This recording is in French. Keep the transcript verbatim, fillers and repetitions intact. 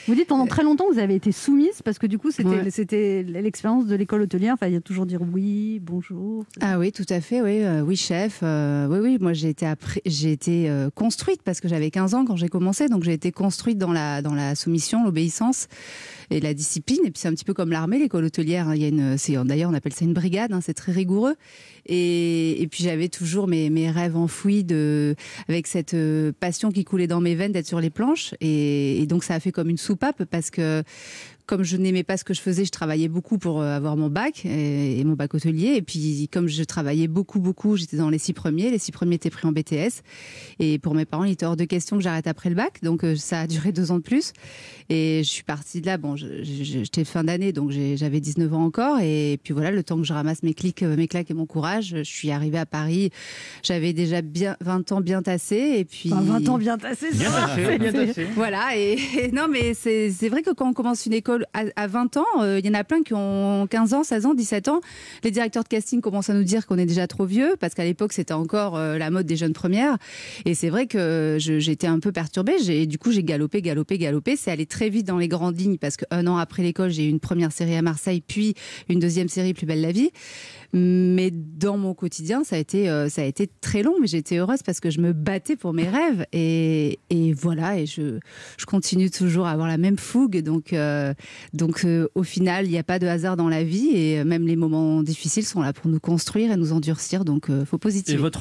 Vous dites pendant très longtemps, vous avez été soumise parce que du coup, c'était, ouais. c'était l'expérience de l'école hôtelière. Enfin, il y a toujours dire oui, bonjour. Ah oui, tout à fait, oui, euh, oui chef. Euh, oui, oui, moi j'ai été, après, j'ai été euh, construite parce que j'avais quinze ans quand j'ai commencé, donc j'ai été construite dans la, dans la soumission, l'obéissance et la discipline. Et puis c'est un petit peu comme l'armée, l'école hôtelière. Hein. Il y a une, c'est, d'ailleurs, on appelle ça une brigade, hein, c'est très rigoureux. Et, et puis j'avais toujours mes, mes rêves enfouis de, avec cette euh, passion qui coulait dans mes veines d'être sur les planches. Et, et donc ça a fait comme une soupape parce que comme je n'aimais pas ce que je faisais, je travaillais beaucoup pour avoir mon bac et, et mon bac hôtelier. Et puis, comme je travaillais beaucoup, beaucoup, j'étais dans les six premiers. Les six premiers étaient pris en B T S. Et pour mes parents, il était hors de question que j'arrête après le bac. Donc, ça a duré deux ans de plus. Et je suis partie de là. Bon, je, je, j'étais fin d'année, donc j'ai, j'avais dix-neuf ans encore. Et puis voilà, le temps que je ramasse mes clics, mes claques et mon courage, je suis arrivée à Paris. J'avais déjà bien vingt ans bien tassés. Et puis... Enfin, vingt ans bien tassés, bien tassé, bien tassé. Voilà. Et, et non, mais c'est, c'est vrai que quand on commence une école À, à vingt ans, il euh, y en a plein qui ont quinze ans, seize ans, dix-sept ans. Les directeurs de casting commencent à nous dire qu'on est déjà trop vieux, parce qu'à l'époque, c'était encore euh, la mode des jeunes premières. Et c'est vrai que je, j'étais un peu perturbée. J'ai, du coup, j'ai galopé, galopé, galopé. C'est allé très vite dans les grandes lignes, parce qu'un an après l'école, j'ai eu une première série à Marseille, puis une deuxième série, Plus belle la vie. Mais dans mon quotidien, ça a été, euh, ça a été très long, mais j'étais heureuse parce que je me battais pour mes rêves. Et, et voilà, et je, je continue toujours à avoir la même fougue. Donc, euh, donc euh, au final, il n'y a pas de hasard dans la vie. Et même les moments difficiles sont là pour nous construire et nous endurcir. Donc, il euh, faut positiver. Et votre